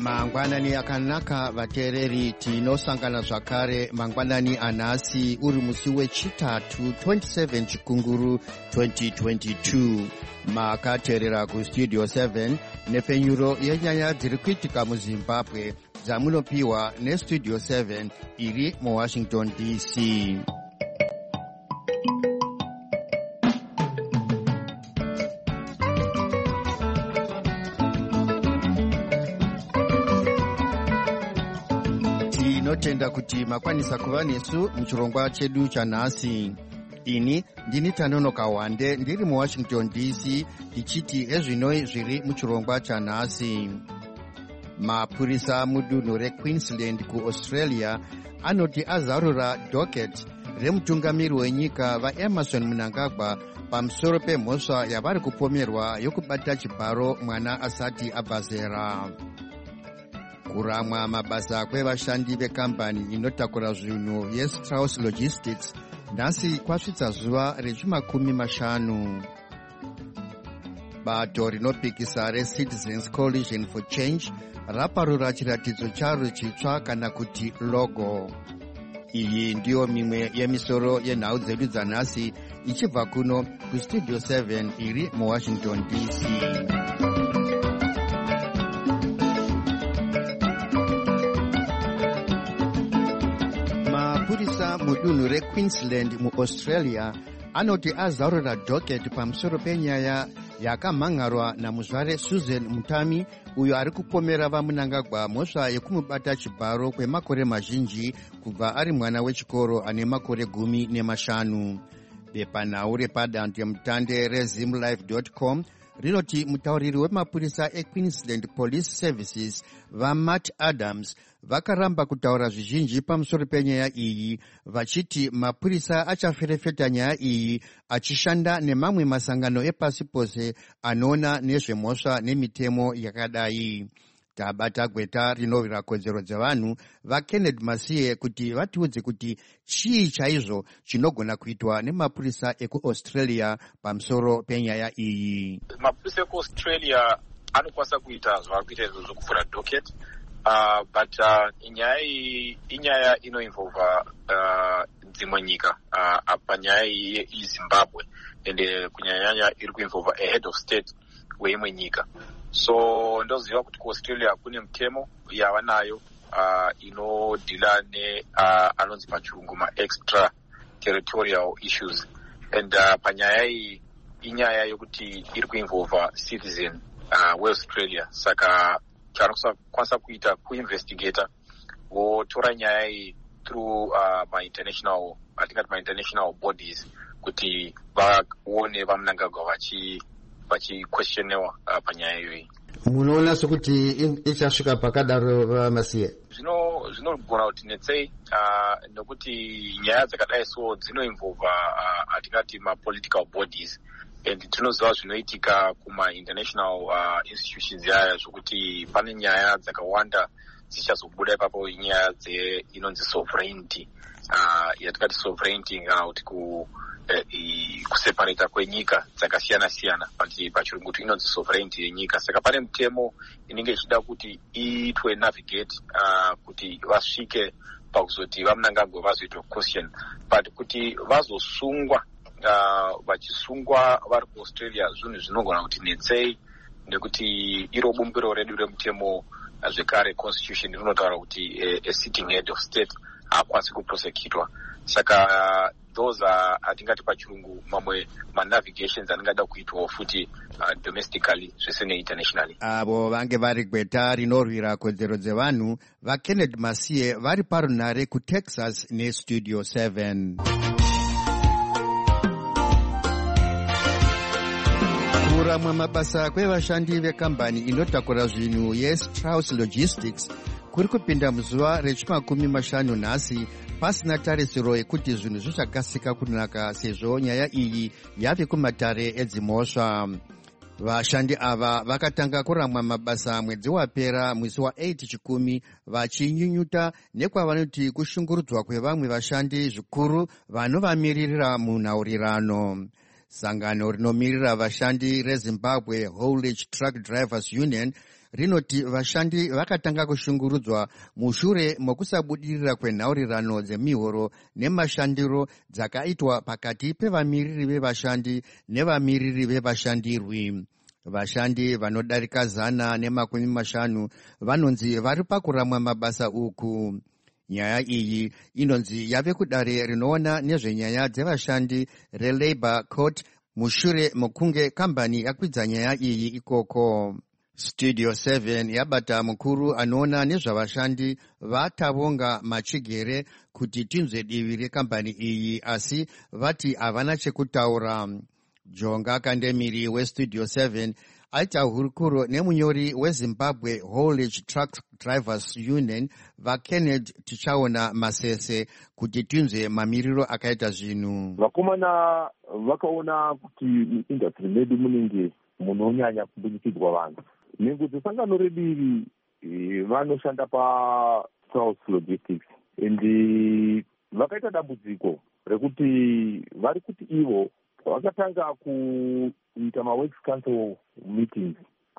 Mangwanani akanaka vateereri, tinosangana zvakare mangwanani anhasi uri musi wechitatu 27 chikunguru 2022. Makateerera kustudio 7 nepfenyuro yenyaya dziri kuitika muZimbabwe dzamunopiwa nestudio 7 iri muWashington DC. Tinotenda kuti makwanisa kuva nesu muchirongwa chedu chanhasi. Ini ndini Tanonoka Wande ndiri muWashington DC tichiti ezvinoi zviri muchirongwa chanhasi. Mapurisa mudunhu reQueensland kuAustralia anoti azarura docket remutungamiri wenyika vaEmmerson Mnangagwa pamusoro pemhosva yavari kupomerwa yokubata chibharo mwana asati abva zera. Kuramwa mabasa kwevashandi vekambani inotakura zvinhu yeStrauss Logistics nhasi kwasvitsa zuva rechimakumi 50. Bato rinopikisa reCitizens Coalition for Change raparura chiratidzo charo chitsva kana kuti logo. Iyi ndiyo mimwe yemisoro yenhau dzedu dzanhasi ichibva kuno kustudio 7 iri muWashington DC. Mapurisa mudunhu reQueensland muAustralia anoti azarura docket pamusoro penyaya yakamhangarwa namuzvare Susan Mutami uyo ari kupomera vaMnangagwa mhosva yekumubata chibharo kwemakore mazhinji kubva ari mwana wechikoro ane makore 15. Bepanhau repadandemutande rezimlife.com rinoti mutauriri wemapurisa eQueensland Police Services vaMatt Adams vakaramba kutaura zvizhinji pamusoro penyaya iyi, vachiti mapurisa achaferefeta nyaya iyi achishanda nemamwe masangano epasi pose anoona nezvemhosva nemitemo yakadai. Tabata gweta rinovira kodzero dzevanhu vaKenneth Masiye kuti vatiudze kuti chii chaizvo chinogona kuitwa nemapurisa ekuAustralia pamusoro penyaya iyi. Mapurisa ekuAustralia anokwanisa kuita zvavari kuita izvo zvokuvhura docket, but inyaya inoinvolva dzimwe nyika panyaya yeZimbabwe ende kunyanyanya iri kuinvolva ahead of state weimwe nyika. So ndoziva kuti kuAustralia kune mutemo yavanayo inodhila anonzi pachirungu extra territorial issues, and panyaya iyi inyaya yokuti iri kuinvolva citizen weAustralia. Saka chaanokwanisa kuita kuinvestigata votora nyaya iyi through international bodies kuti vaone vaMnangagwa vachiquestionewa panyaya iyoyi. Munoona sokuti ichasvika pakadaro vaMasiye? Zvinogona kuti netsei, nokuti nyaya dzakadai so dzinoinvolva atingati mapolitical bodies, and tinoziva zvinoitika kuma-international institutions yaya zvokuti pane nyaya dzakawanda dzichazobuda ipapo, nyaya inonzi sovereignty, yatingati sovereignty kana kuti kuseparata kwenyika dzakasiyana-siyana, pachirungu kuti inonzi sovereignty yenyika. Saka pane mutemo inenge ichida kuti iitwe navigate kuti vasvike pakuzoti vaMnangagwa vazoitwa question, but kuti vazosungwa vachisungwa vari kuAustralia zvinhu zvinogona kuti netsei, nekuti iro bumbiro redu remutemo zvekare constitution rinotaura kuti a sitting head of state haakwanisi kuprosecutwa. Saka those are atingati pachirungu mamwe manavigations anengada kuitwa futi domestically zvese neinternationally. Avo vange vari gweta rinorwira kodzero dzevanhu vaKenneth Masiye vari parunhare kuTexas nestudio 7. Kuramwa mabasa kwevashandi vekambani inotakura zvinhu yeStrauss Logistics kuri kupinda muzuva rechimakumi 50 nhasi pasina tarisiro yekuti zvinhu zvichakasika kunaka sezvo nyaya iyi yave kumatare edzimhosva. Vashandi ava vakatanga kuramwa mabasa mwedzi wapera mwezi wa8 chikumi vachinyunyuta nekwavanoti kushungurudzwa kwevamwe vashandi zvikuru vanovamiririra munhaurirano. Sangano rinomirira vashandi reZimbabwe Haulage Truck Drivers Union rinoti vashandi vakatanga kushungurudzwa mushure mokusabudirira kwenhaurirano dzemihoro nemashandiro dzakaitwa pakati pevamiriri vevashandi nevamiriri vevashandirwi. Vashandi vanodarika 150 vanonzi vari pakuramwa mabasa uku. Nyaya iyi inonzi yave kudare rinoona nezvenyaya dzevashandi reLabour Court mushure mokunge kambani yakwidza nyaya iyi ikoko. Studio 7 yabata mukuru anoona nezvavashandi vaTavonga Machigere kuti tinzwe divi rekambani iyi, asi vati havana chekutaura. Jonga Kandemiri weStudio 7 aita hurukuro nemunyori weZimbabwe Haulage Truck Drivers Union vaKenneth Tichaona Masese kuti tinzwe mamiriro akaita zvinhu. Vakomana vakaona kuti muindustry medu munenge munonyanya kubunikidzwa vanhu. Nengudzo sangano rediri vanoshanda paSouth Logistics and vakaita dambudziko rekuti vari kuti ivo vakatanga kuita maworks council meetings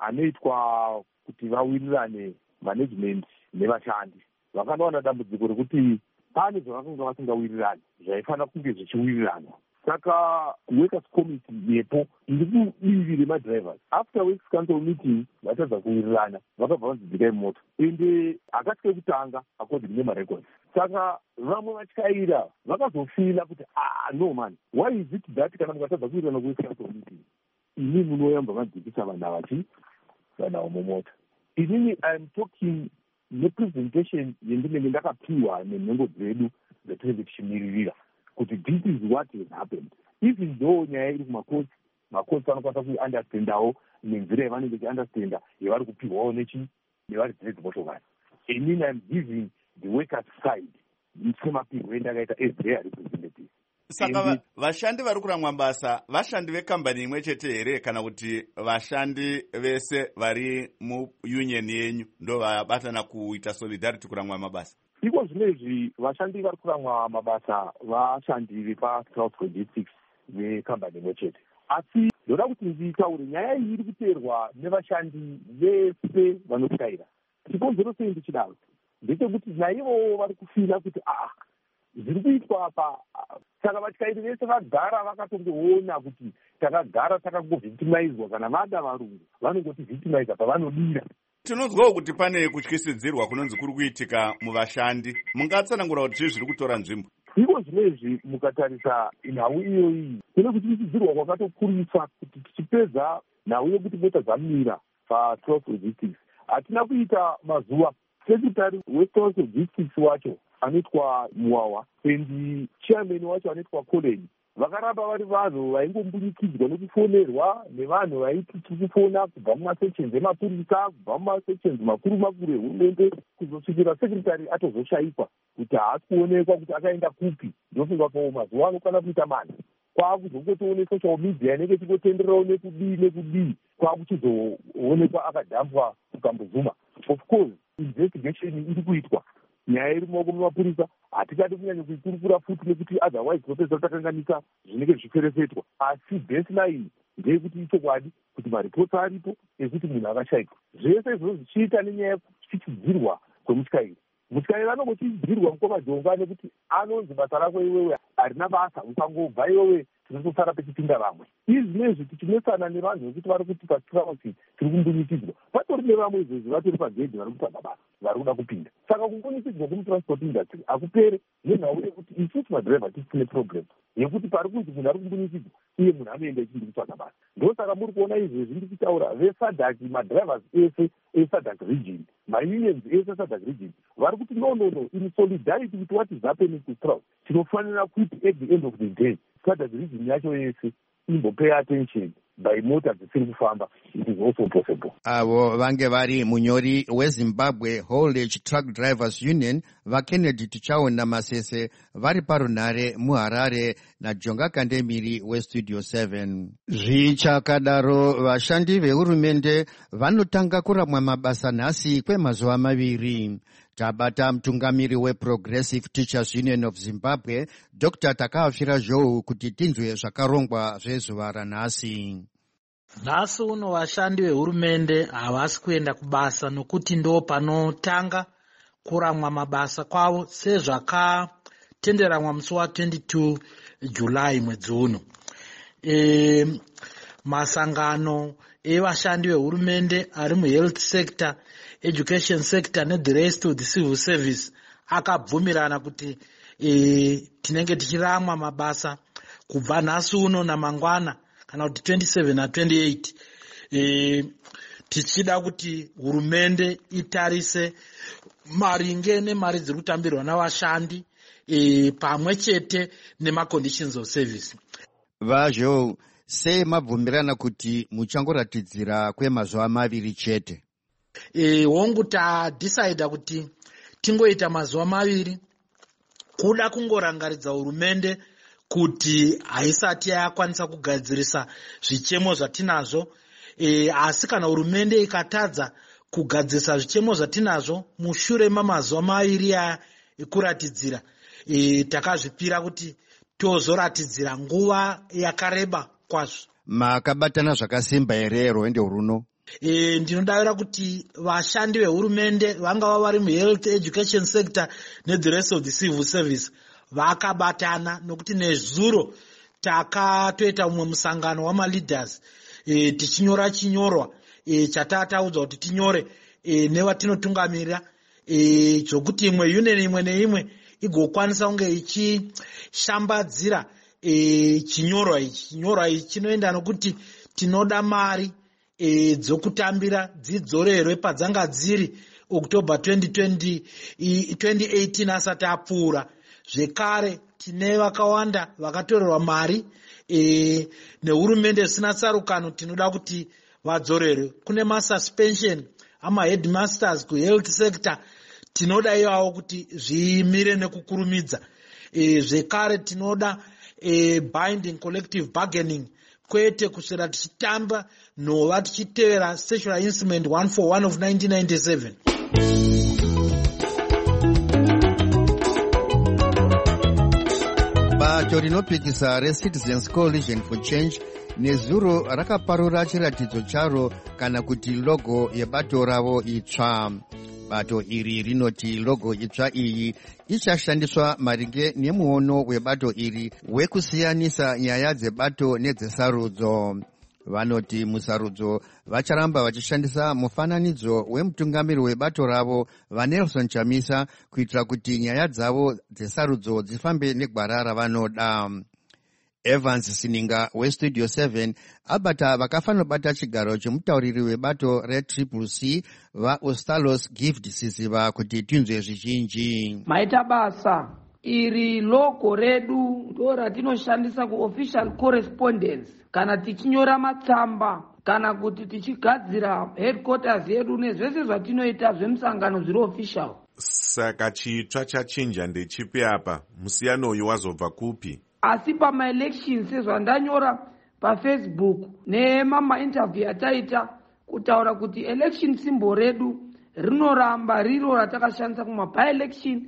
anoitwa kuti vawirirane management nevashandi. Vakanowana dambudziko rekuti pane zvavakanga vasingawirirani zvaifanira kunge zvichiwirirana. Saka workers committee yepo iri kudivi remadrivers after works council meeting vatadza kuwirirana vakabva vanzidzikai moto ende akatye kutanga according nemarecords. Saka vamwe vatyaira vakazofila kuti no man, why is it that kana mukatadza kuwirirana kuworks council meeting ini munoyamba madzikisa vanhu avachi vanhu mumota. Inini I am talking nepresentation yendinenge ndakapiwa nenhengo dzedu dzatinenge tichimiririra kuti this is what has happened. Even though nyaya iri kumakoti, makoti anokwanisa kuunderstandawo nenzira yavanenge vachiunderstanda yavari kupiwawo nevari dzedzimotokari. Inini I am giving the workers side semapirwo endakaita as their representative. Saka vashandi vari kuramwa basa vashandi vekambani imwe chete here kana kuti vashandi vese vari muunion yenyu ndo vabatana kuita solidarity kuramwa mabasa? Iko zvinezvi vashandi vari kuramwa mabasa vashandi vepaSouth Logistics vekambani imwe chete. Asi ndoda kuti nditaure nyaya iyi iri kuteerwa nevashandi vese vanotyaira. Chikonzero sei ndichidaro ndechekuti naivo vari kufila kuti zviri kuitwa apa. Saka vatyairi vese vagara vakatongoona kuti takagara takangovhictimizwa, kana vada varungu vanongoti victimiza pavanodira. Tinonzwawo kuti pane kutyisidzirwa kunonzi kuri kuitika muvashandi. Mungatsanangura kuti zviri kutora nzvimbo? Iko zvinezvi mukatarisa nhau iyoyi kune kutyisidzirwa kwakatokurisa kuti tichipedza nhau yekuti mota dzamira paSouth Logistics hatina kuita mazuva. Secretary weSouth Logistics wacho anoitwa Muwawa and chairman wacho anoitwa Colin vakaramba vari vanhu vaingombunikidzwa nekufonerwa nevanhu vaiti tikufona kubva mumasections emapurisa, kubva mumasections makuru makuru ehurumende, kuzosvikira secretary atozoshayikwa kuti haasi kuonekwa kuti akaenda kupi. Ndofunga po mazuva anokwana kuita mana kwaakuzongotoone social media inenge chikotendererawo nekudii kwaakuchizoonekwa akadhampwa kukambozuma. Of course investigation iri kuitwa, nyaya iri mumaoko memapurisa. Hatikadi kunyanya kuikurukura futi nekuti otherwise tinopedza takanganika zvinenge zvichiferefetwa. Asi baseline ndeyekuti ichokwadi kuti maripoti aripo ekuti munhu akashayikwa. Zvese izvozvo zvichiita nenyaya yekutyisidzirwa kwemutyairi. Mutyairi anongotyisidzirwa mukomadhonga nekuti anonzi basa rako iwewe harina basa, ukangobva iwewe tinotosara pechipinda vamwe. Izvinezvi tichinesana nevanhu vekuti vari kuti patrausi tiri kumbunikidzwa, patori nevamwe izvezvi vatori pagedhi vari kutsvaga basa vari kuda kupinda. Saka kumbunikidzwa kwemutransport industry hakuperi nenhau yekuti isusu madhiraivha tisine problem yekuti pari kunzi munhu ari kumbunikidzwa uye munhu anoenda ichindi kutsvaga basa. Ndosaka muri kuona izvezvi ndiri kutaura vesadhaki, madhiraivhas ese esadhak region, maunions ese esadhak region vari kuti no in solidarity with what is happening to Strauss tinofanira kuti at the end of the day sadhak region yacho yese imbopay attention by mota dzisiri kufamba. It is also possible. Avo vange vari munyori weZimbabwe Haulage Truck Drivers Union vaKennedy Tichaona Masese vari parunhare muHarare naJonga Kandemiri weStudio 7. Zvichakadaro vashandi vehurumende vanotanga kuramwa mabasa nhasi kwemazuva maviri. Tabata mutungamiri weProgressive Teachers Union of Zimbabwe Dr. Takafira Zhou kuti tinzwe zvakarongwa zvezuva ranhasi. Nhasi uno vashandi vehurumende havasi kuenda kubasa nokuti ndo panotanga kuramwa mabasa kwavo sezvakatenderanwa musi wa22 Julai mwedzi uno. Masangano evashandi vehurumende ari muhealth sector, education sector nethe rest of the civil service akabvumirana kuti tinenge tichiramwa mabasa kubva nhasi uno namangwana kana kuti 27 na 28 tichida kuti hurumende itarise maringe nemari dziri kutambirwa navashandi pamwe chete nemaconditions of service. Vazvo sei mabvumirana kuti muchangoratidzira kwemazuva 2 chete? Hongu tadhisaida kuti tingoita mazuva 2 kuda kungorangaridza hurumende kuti haisati yakwanisa kugadzirisa zvichemo zvatinazvo. Asi kana hurumende ikatadza kugadzirisa zvichemo zvatinazvo mushure mamazuva 2 aya ekuratidzira, takazvipira kuti tozoratidzira nguva yakareba kwazvo. Makabatana zvakasimba here rwendo runo? Ndinodavira kuti vashandi vehurumende vangava vari muhealth education sector nethe rest of the civil service vakabatana, nokuti nezuro takatoita umwe musangano wamaleaders tichinyora chinyorwa chatataudzwa kuti tinyore nevatinotungamirira zvokuti imwe union imwe neimwe igokwanisa kunge ichishambadzira chinyorwa ichi. Chinyorwa ichi chinoenda nokuti tinoda mari dzokutambira dzidzorerwe padzanga dziri October 2018 asati apfuura. Zvekare tine vakawanda vakatorerwa mari nehurumende zvisina tsarukano, tinoda kuti vadzorerwe. Kune masuspension amaheadmasters kuhealth sector, tinoda iwawo kuti zvimire nekukurumidza. Zvekare tinoda binding collective bargaining, kwete kuswera tichitamba nhova tichitevera Statutory Instrument 141 of 1997. Bato rinopikisa reCitizens Coalition for Change nezuro rakaparura chiratidzo charo kana kuti logo yebato ravo itsva. Bato iri rinoti logo itsva iyi ichashandiswa maringe nemuono webato iri wekusiyanisa nyaya dzebato nedzesarudzo. Vanoti musarudzo vacharamba vachishandisa mufananidzo wemutungamiri webato ravo vaNelson Chamisa kuitira kuti nyaya dzavo dzesarudzo dzifambe negwara ravanoda. Evans Sininga weStudio 7 abata vakafanobata chigaro chomutauriri webato reCCC vaOstalos Gift Sisiva kuti tinzwe zvizhinji. Maita basa iri logo redu ndo ratinoshandisa kuofficial correspondence kana tichinyora matsamba kana kuti tichigadzira headquarters yedu nezvese zvatinoita zvemusangano zviri official. Saka chitsva chachinja ndechipi apa? Musiyano uyu wazobva kupi? Asi pamaelections sezvandanyora paFacebook nemamainterview ataita kutaura kuti election symbol redu rinoramba riro ratakashandisa kumaby-election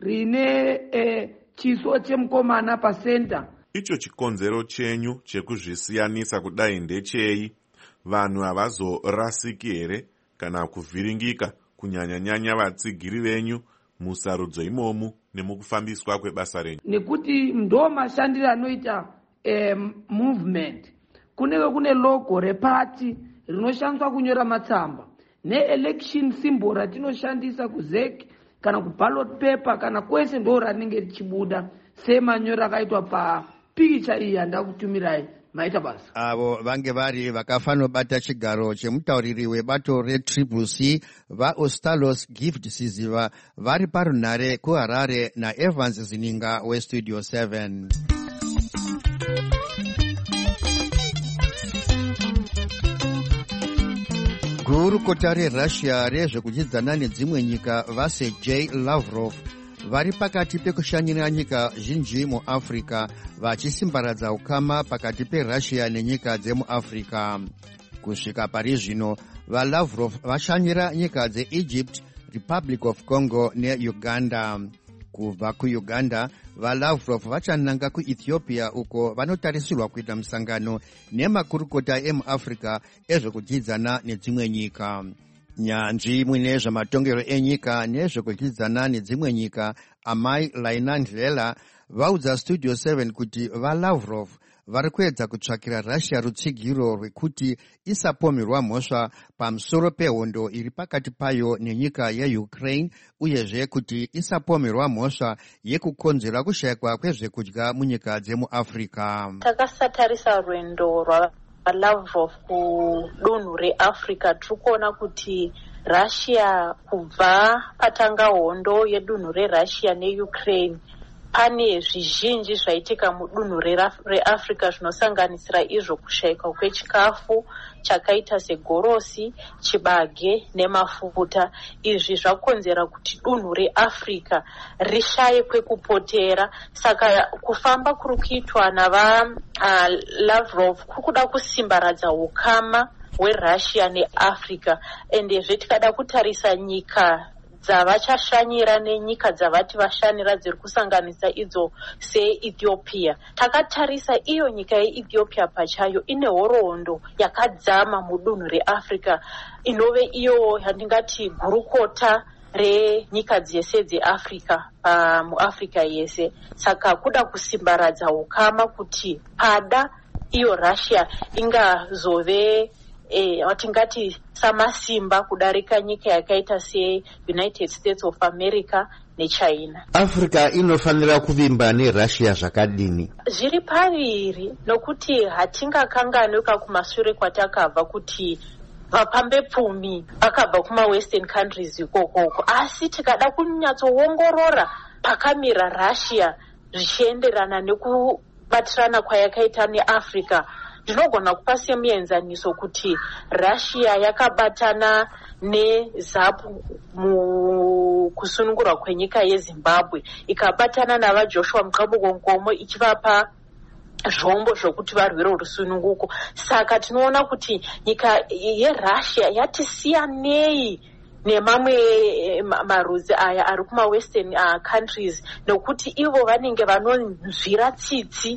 rine chiso chemukomana pacenter. Icho chikonzero chenyu chekuzvisiyanisa kudai ndechei? Vanhu havazorasiki here kana kuvhiringika kunyanya-nyanya vatsigiri venyu musarudzo imomu nemukufambiswa kwebasa renyu? Nekuti ndo mashandiro anoita movement. Kune logo repati rinoshandiswa kunyora matsamba, neelection symbol ratinoshandisa kuzek kana kuballot paper kana kwese ndo ranenge richibuda semanyora akaitwa papikicha iyi yandakutumirai. Maita basa avo vange vari vakafanobata chigaro chemutauriri webato reCCC vaOstalos Gift Sisiva vari parunhare kuHarare naEvans Zininga weStudio 7. Gurukota reRussia rezvekuchidzana nedzimwe nyika vaSergei Lavrov vari pakati pekushanyira nyika zhinji muAfrica vachisimbaradza ukama pakati peRussia nenyika dzemuAfrica. Kusvika pari zvino vaLavrov vashanyira nyika dzeEgypt, Republic of Congo neUganda. kubva kuuganda, vaLavrov vachananga kuethiopia uko vanotarisirwa kuita musangano nemakurukota emuafrica ezvekudyidzana nedzimwe nyika. Nyanzvi mune zvematongero enyika nezvekudyidzana nedzimwe nyika amai Laina Ndlela vaudza Studio 7 kuti vaLavrov vari kuedza kutsvakira Russia rutsigiro rwekuti isapomerwa mhosva pamusoro pehondo iri pakati payo nenyika yeUkraine, uyezve kuti isapomerwa mhosva yekukonzera kushayikwa kwezvekudya munyika dzemuAfrica. Takasatarisa rwendo rwaLavrov kudunhu reAfrica, tiri kuona kuti Russia kubva patanga hondo yedunhu reRussia neUkraine pane zvizhinji zvaitika mudunhu reAfrica zvinosanganisira izvo kushayika kwechikafu chakaita segorosi, chibage nemafuta. Izvi zvakonzera kuti dunhu reAfrica rishaye kwekupotera. Saka kufamba kuri kuitwa navaLavrov kuri kuda kusimbaradza ukama hweRussia neAfrica, endezve tikada kutarisa nyika dzavachashanyira nenyika dzavati vashanira dziri kusanganisa idzo seEthiopia. Takatarisa iyo nyika yeEthiopia pachayo ine horohondo yakadzama mudunhu reAfrica, inove iyo yandingati gurukota renyika dzese dzeAfrica muAfrica yese. Saka kuda kusimbaradza ukama kuti pada iyo Russia ingazove watingati samasimba kudarika nyika yakaita seUnited States of America neChina. Africa inofanira kuvimba neRussia zvakadini? Zviri pariri, nokuti hatingakanganwika kumashure kwatakabva kuti vapambe pfumi vakabva kuma-Western countries ikokoko. Asi tikada kunyatsoongorora pakamira Russia zvichienderana nekubatirana kwayakaita neAfrica, ndinogona kupa semuenzaniso kuti Russia yakabatana neZAPU mukusunungurwa kwenyika yeZimbabwe, ikabatana navaJoshua Mukabugongomo ichivapa zvombo zvokuti varwire rusununguko. Saka tinoona kuti nyika yeRussia yatisiyanei nemamwe marudzi aya ari kuma-Western countries, nekuti ivo vanenge vanonzvira tsitsi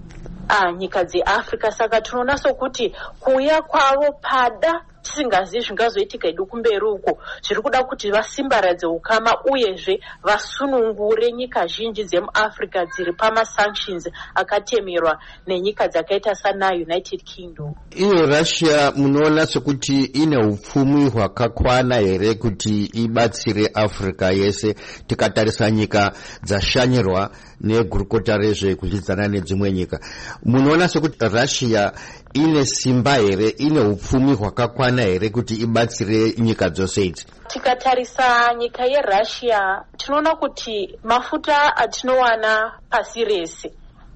nyika dzeAfrica. Saka tinoona sokuti kuuya kwavo pada tisingazivi zvingazoitika idu kumberi uko, zviri kuda kuti vasimbaradze ukama uyezve vasunungure nyika zhinji dzemuAfrica dziri pama-sanctions akatemerwa nenyika dzakaita sana-United Kingdom. Iyo Russia munoona sokuti ine upfumi hwakakwana here kuti ibatsire Africa yese, tikatarisa nyika dzashanyirwa negurukota rezvekudyidzana nedzimwe nyika? Munoona sokuti Russia ine simba here, ine upfumi hwakakwana here kuti ibatsire nyika dzose idzi? Tikatarisa nyika yeRussia tinoona kuti mafuta atinowana pasi rese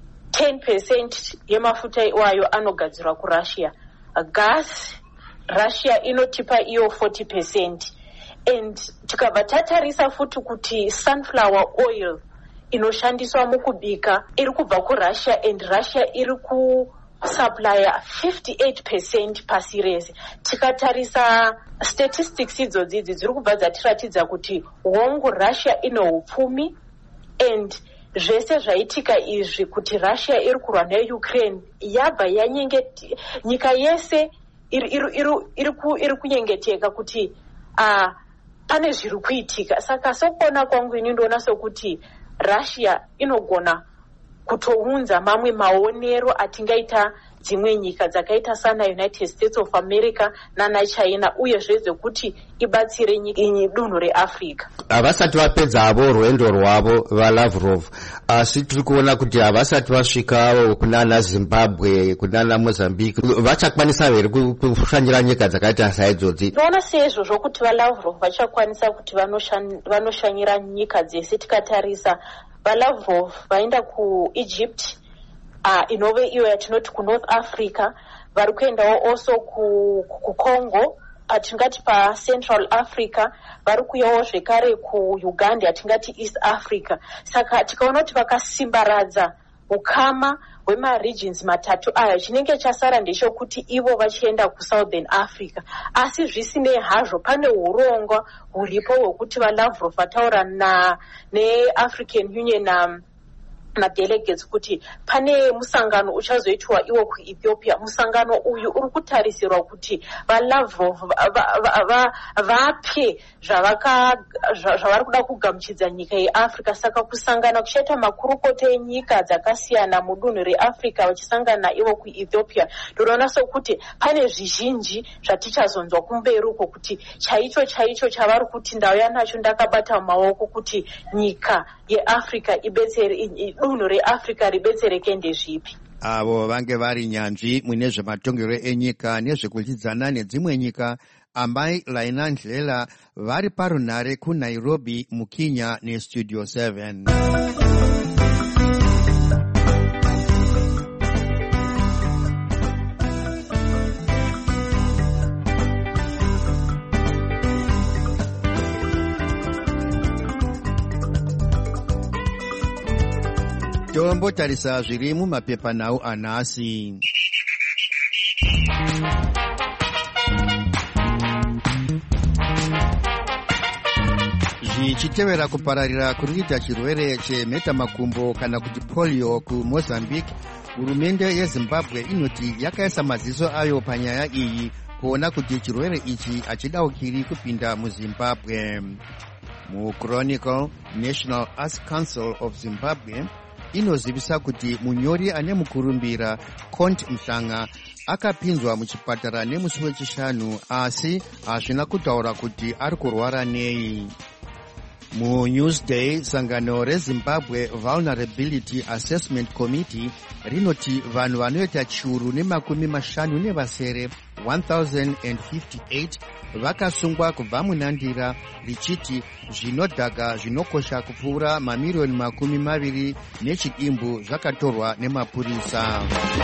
10% yemafuta iwayo anogadzirwa kuRussia. Gas Russia inotipa iyo 40%, and tikabva tatarisa futi kuti sunflower oil inoshandiswa mukubika iri kubva kuRussia, and Russia iri kusuplya 58% pasi rese. Tikatarisa statistics idzodzidzi dziri kubva dzatiratidza kuti hongu Russia ine upfumi, and zvese zvaitika izvi kuti Russia iri kurwa neUkraine yabva yanyengeti nyika yese iri kunyengeteka kuti pane zviri kuitika. Saka sokuona kwangu ini ndoona sokuti Russia inogona kutounza mamwe maonero atingaita dzimwe nyika dzakaita sana United States of America nana China, uyezve zvekuti ibatsire dunhu reAfrica. Havasati vapedza avo rwendo rwavo vaLavrov, asi tiri kuona kuti havasati vasvika kunana Zimbabwe, kunana Mozambique. Vachakwanisa here kushanyira nyika dzakaita saidzodzi? Tinoona seizvo zvokuti vaLavrov vachakwanisa kuti vanoshanyira nyika dzese. Tikatarisa vaLavrov vaenda kuEgypt, inove iyo yatinoti kuNorth Africa, vari kuendawo also kuCongo, atingati paCentral Africa, vari kuyawo zvekare kuUganda, atingati East Africa. Saka tikaona kuti vakasimbaradza ukama hwemaregions matatu aya chinenge chasara ndechokuti ivo vachienda kuSouthern Africa. Asi zvisinei hazvo pane urongwa huripo hwekuti vaLavrov vataura neAfrican Union madelegates kuti pane musangano uchazoitwa iwo kuEthiopia. Musangano uyu uri kutarisirwa kuti vaLavrov vape zvavari kuda kugamuchidza nyika yeAfrica. Saka kusangana kuchaita makurukota enyika dzakasiyana mudunhu reAfrica vachisangana ivo kuEthiopia. Ndinoona sokuti pane zvizhinji zvatichazonzwa kumberi uko kuti chaicho chavari kuti ndauya nacho ndakabata mumaoko kuti nyika yeAfrica ibetsere dunhu reAfrica ribetsereke ndezvipi. Avo vange vari nyanzvi mune zvematongero enyika nezvekuchidzana nedzimwe nyika. Amai Laina Ndlela vari parunhare kuNairobi muKenya neStudio 7. Tombotarisa zviri mumapepanhau anhasi. Zvichitevera kupararira kurikuita chirwere chemhetamakumbo kana kuti polio kuMozambique, hurumende yeZimbabwe inoti yakaisa maziso ayo panyaya iyi kuona kuti chirwere ichi hachidaukiri kupinda muZimbabwe. MuChronicle, National Arts Council of Zimbabwe inozivisa kuti munyori ane mukurumbira Cont Mhlanga akapinzwa muchipatara nemusi wechishanu, asi hazvina kutaura kuti ari kurwara nei. MuNewsday, sangano reZimbabwe Vulnerability Assessment Committee rinoti vanhu vanoita chiuru nemakumi nevasere 1058 vakasungwa kubva munandira, richiti zvinodhaka zvinokosha kupfuura mamiriyoni 20 nechidimbu zvakatorwa nemapurisa.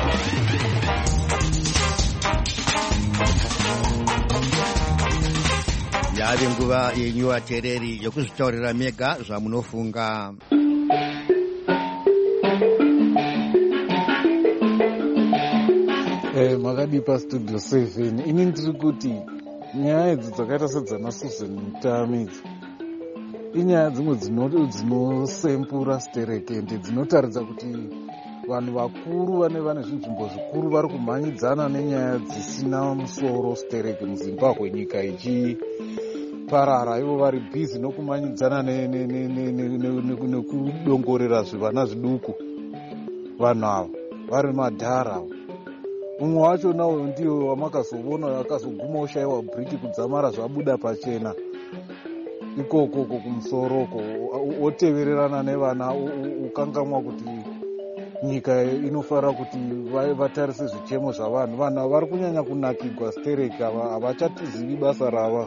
Yave nguva yenyu vateereri yokuzvitaurira mega zvamunofunga. Makadipa Studio 7. Ini ndiri kuti nyaya idzi dzakaita sedzana Susan Mutami idzi inyaya dzimwe dzinosempura sterekende, dzinotaridza kuti vanhu vakuru vane zvinzvimbo zvikuru vari kumhanyidzana nenyaya dzisina musoro stereke muZimbabwe, nyika ichiparara. Ivo vari bhizi nokumanyidzana nekudongorera zvivana zviduku. Vanhu ava vari madhara. Umwe wacho nawo ndiyo wamakazoona akazoguma oshayiwa briki kudzamara zvabuda pachena ikoko kumusoroko, otevererana nevana, ukangamwa kuti nyika inofanira kuti vatarise zvichemo zvavanhu. Vanhu vari kunyanya kunakirwa stereke, havachatizivi basa rava.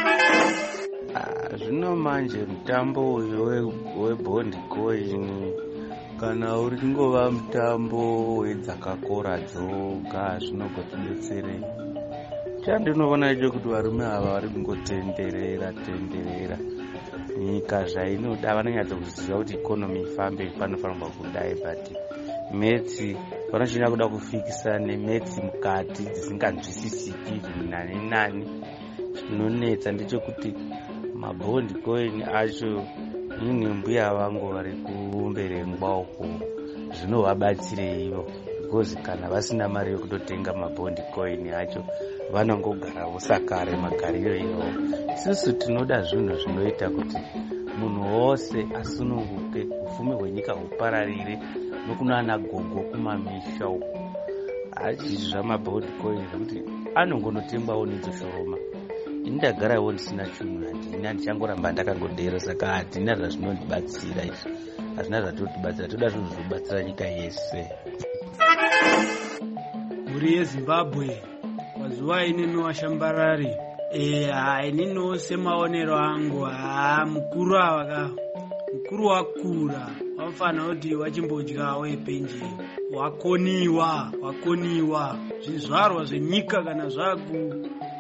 Zvino manje mutambo uyu webhondi coin kana uri kungova mutambo wedzakakora dzoga zvinogotidetserei. Chandinoona icho kuti varume ava vari kungotenderera nyika zvainoda. Vanonyatsa kuziva kuti ikonomi ifambe panofanirwa kudai, but metsi vanochinya kuda kufikisa nemetsi mukati dzisinganzwisisiki nani. Zvinonetsa ndechekuti mabhondi coin acho ini mbuya vangu vari kumberengwa uko zvinovabatsirei ivo, because kana vasina mari yokutotenga mabhondi coin acho vanongogara vosakare magariro iwo. Isusu tinoda zvinhu zvinoita kuti munhu wose asununguke, ufumi hwenyika hupararire nokunana gogo kumamisha uko. Hazvizvi zvamabhondi coin zvekuti anongonotengwawo nedzoshoroma. Indagarawo ndisina chinhu, handichangoramba ndakangodero, saka hatina zvazvinondibatsira izvi, hazvina zvatotibatsira. Toda zvinhu zvinobatsira nyika yese. Mhuri yeZimbabwe mazuva inini washambarari. Inini semaonero angu, mukuru wakura wafana kuti wachimbodyawo epenje, wakoniwa zvizvarwa zvenyika kana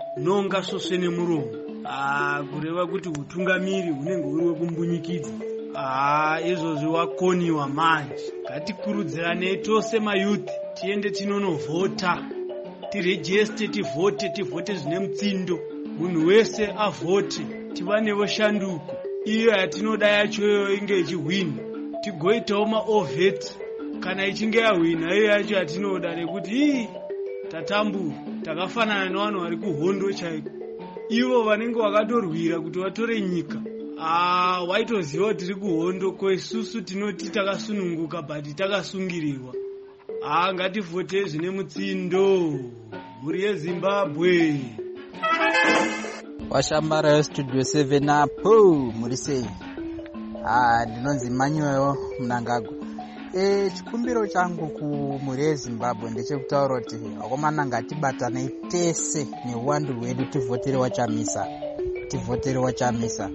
zvakunonga sose nemuromo, kureva kuti utungamiri hunenge huri wekumbunyikidzwa. izvozvi wakoniwa manje. Ngatikurudziranei tose mayouth tiende tinonovhota, tirejeste, tivhote zvine mutsindo, munhu wese avhote, tiva nevo shanduko iyo yatinoda yachoyo inge ichihwina, tigoitawo maovheti kana ichinge yahwina iyo yacho yatinoda, nekuti tatambura takafanana nevanhu vari kuhondo chaiko, ivo vanenge vakatorwira kuti vatore nyika. Waitoziva kuti tiri kuhondo, ko isusu tinoti takasununguka but takasungiriwa. Ngativhote zvine mutsindo, mhuri yeZimbabwe. Washambara yestudio 7 apo muri sei? Ndinonzi Manyoyo Mnangagwa. Chikumbiro changu kumhuri yeZimbabwe ndechekutaura kuti vakomana ngatibatanei tese neuwandu hwedu tivhotere wachamisa.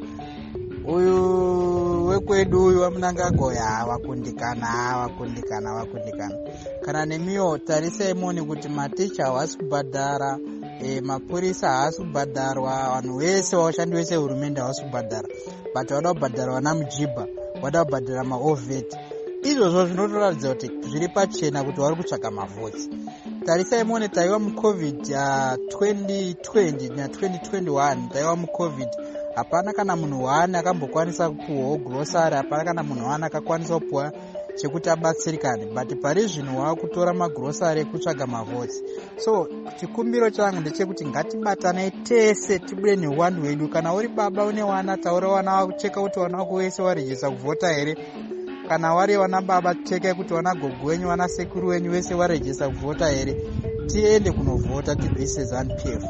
Uyu wekwedu uyu waMnangagwa wakundikana. Kana nemiwo tarisai muone kuti maticha havasi kubhadhara, mapurisa havasi kubhadharwa, vanhu vese vashandi vese hurumende havasi kubhadhara, but vada kubhadhara vana mujibha, vada kubhadhara maovheti. Izvozvo zvinotoratidza kuti zviri pachena kuti vari kutsvaga mavhotsi. Tarisai muone taiva mucovid 2020 na2021, taiva mucovid, hapana kana munhu waani akambokwanisa kupuwawo grosari, hapana kana munhu waani akakwanisa kupuwa chekuti abatsirikane, but pari zvino waakutora magrosari ekutsvaga mavhotsi. So chikumbiro changu ndechekuti ngatibatanei tese tibude neuwandu hwedu. Kana uri baba une wana, taura wana wako, cheka kuti wana wako wese warejesa kuvhota here. Kana wari wana baba, cheka kuti wana gogo wenyu, wana sekuru wenyu vese warejesa kuvhota here. Tiende kunovhota, tibvise ZANU-PF.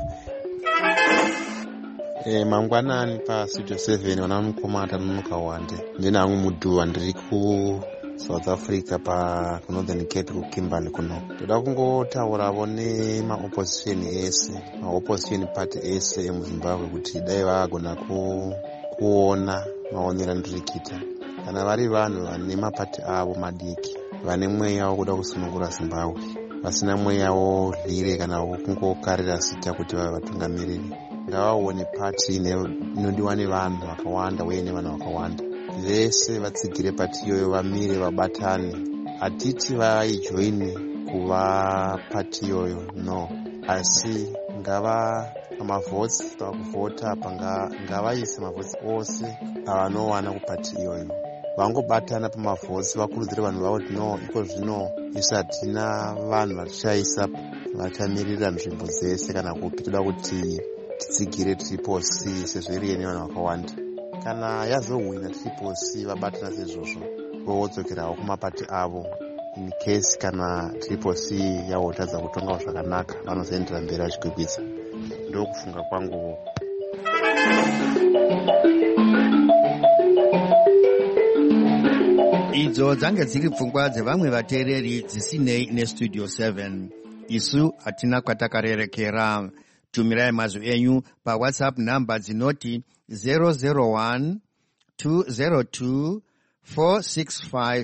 Mangwanani pastudio 7 wana mukomata nomukawande. Ndina hangu mudhuwa ndiri ku South Africa pa Northern Cape kuKimberley kuno. Toda kungotaurawo nemaopposition ese, maopposition party ese emuZimbabwe kuti dai vagona kuona maonero andirikiita. Kana vari vanhu vane mapati avo madiki, vane mweya wokuda kusunungura Zimbabwe, vasina mweya wohlire kana kungokarira sita kuti vave vatungamiriri, ngavaone pati inodiwa nevanhu vakawanda uye nevanhu vakawanda. Vese vatsigire pati iyoyo, vamire vabatane. Hatiti vaijoini kuva pati iyoyo, no, asi ngava pamavhotsi pakuvhota apa ngavaise mavhotsi ose avanowana kupati iyoyo, vangobatana pamavhotsi, vakurudzire vanhu vavo kuti no, iko zvino isu hatina vanhu vatichaisa vachamirira nzvimbo dzese kana kupi, toda kuti titsigire Triple C sezviriye nevanhu vakawanda. Kana yazohwina Triple C vabatana sezvozvo, vodzokerawo kumapati avo. In case kana Triple C yahotadza kutongawo zvakanaka, vanozoendera mberi vachigwigwisa. Ndokufunga kwangu. Idzo dzange dziri pfungwa dzevamwe vateereri dzisinei nestudio 7. Isu hatina kwatakarerekera. Tumirai mazwi enyu paWhatsApp namba dzinoti 001 202 465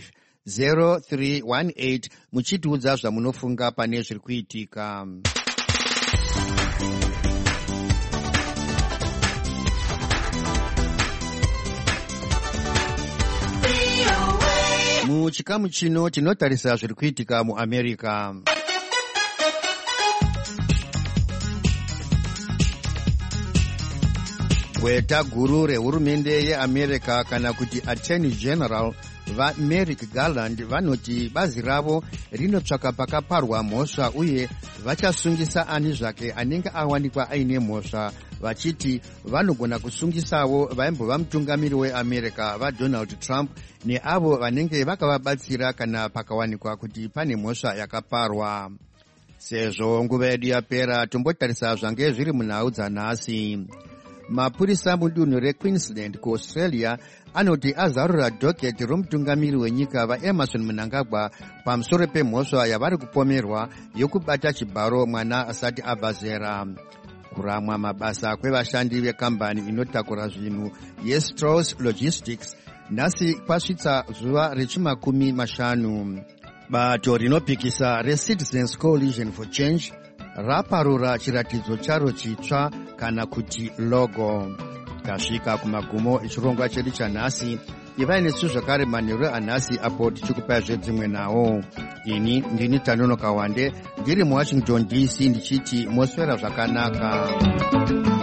0318 muchitiudza zvamunofunga pane zviri kuitika. Muchikamu chino tinotarisa zviri kuitika muAmerica. Gweta guru rehurumende yeAmerica kana kuti Attorney General vaMerrick Garland vanoti bazi ravo rinotsvaka pakaparwa mhosva uye vachasungisa ani zvake anenge awanikwa aine mhosva, vachiti vanogona kusungisawo vaimbova mutungamiri weAmerica vaDonald Trump neavo vanenge vakavabatsira kana pakawanikwa kuti pane mhosva yakaparwa. Sezvo nguva yedu yapera, tombotarisa zvange zviri munhau dzanhasi. Mapurisa mudunhu reQueensland kuAustralia anoti azarura dhoketi romutungamiri wenyika vaEmmerson Mnangagwa pamusoro pemhosva yavari kupomerwa yokubata chibharo mwana asati abva zera. Kuramwa mabasa kwevashandi vekambani inotakura zvinhu yeStrauss Logistics nhasi kwasvitsa zuva rechimakumi 50. Bato rinopikisa reCitizens Coalition for Change raparura chiratidzo charo chitsva kana kuti logo. Tasvika kumagumo echirongwa chedu chanhasi. ivai nesu zvakare manheru anhasi apo tichikupai zvedzimwe nawo. Ini ndini Tanono Kawande ndiri muWashington DC ndichiti moswera zvakanaka.